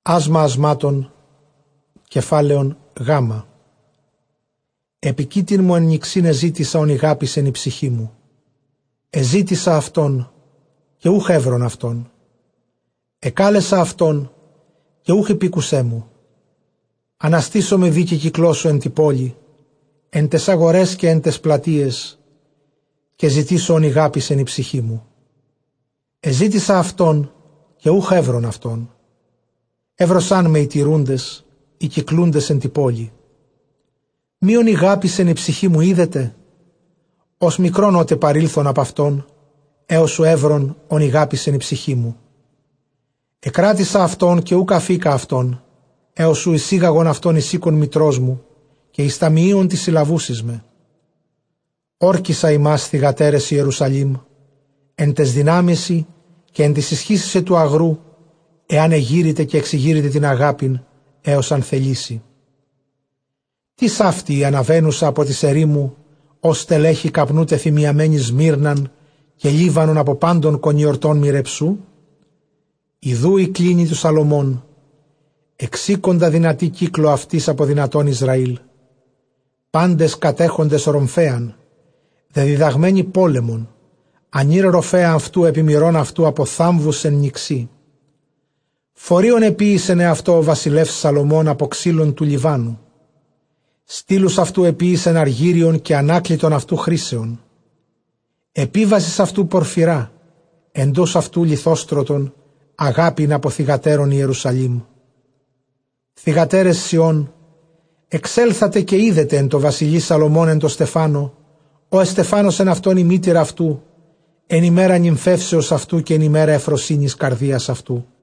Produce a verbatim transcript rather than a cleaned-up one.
Άσμα ασμάτων, κεφάλαιον γάμα. Επικίτην μου εν νυξήν εζήτησα ον ηγάπησεν η ψυχή μου. Εζήτησα αυτόν και ούχ εύρον αυτόν. Εκάλεσα αυτόν και ούχ επίκουσέ μου. Αναστήσω με δίκη κυκλώσου εν τη πόλη, εν τες αγορές και εν τες πλατείες, και ζητήσω ον ηγάπησεν η ψυχή μου. Εζήτησα αυτόν και ούχ εύρον αυτόν. Εύρωσαν με οι τηρούντες, οι κυκλούντες εν τη πόλη. Μείον ηγάπησεν η ψυχή μου είδετε, ως μικρόν ότε παρήλθον απ' αυτόν, έως σου εύρον ον ηγάπησεν η ψυχή μου. Εκράτησα αυτόν και ούκ αφήκα αυτόν, έως σου εισήγαγον αυτόν εις οίκον μητρός μου, και εις τα μοιίων της συλλαβούσης με. Όρκισα ημάς θυγατέρες Ιερουσαλήμ, εν τες δυνάμεσι και εν της ισχύσισε του αγρού, εάν εγείρετε και εξηγείρετε την αγάπην, έως αν θελήσει. Τι σάφτη η αναβαίνουσα από τη ερήμου, ως στελέχη καπνού τεθυμιαμένη Σμύρναν και Λίβανον από πάντων κονιορτών μοιρεψού. Ιδού η κλίνη του Σαλομών, εξήκοντα δυνατή κύκλο αυτής από δυνατόν Ισραήλ. Πάντες κατέχοντες ρομφέαν, δεδιδαγμένοι πόλεμον, ανήρ ροφέα αυτού επιμηρών αυτού από θάμβους εν νυξί. Φορείον επίησεν αυτό ο βασιλεύς Σαλομών από ξύλων του Λιβάνου. Στήλους αυτού επίησεν αργύριον και ανάκλητον αυτού χρήσεων. Επίβασης αυτού πορφυρά, εντός αυτού λιθόστρωτον, αγάπην από θυγατέρων Ιερουσαλήμ. Θυγατέρες Σιών, εξέλθατε και είδετε εν το βασιλεί Σαλομών εν το Στεφάνο, ο εστεφάνος εν αυτόν η μήτηρα αυτού, εν ημέρα νυμφεύσεως αυτού και εν ημέρα εφροσύνης καρδίας αυτού.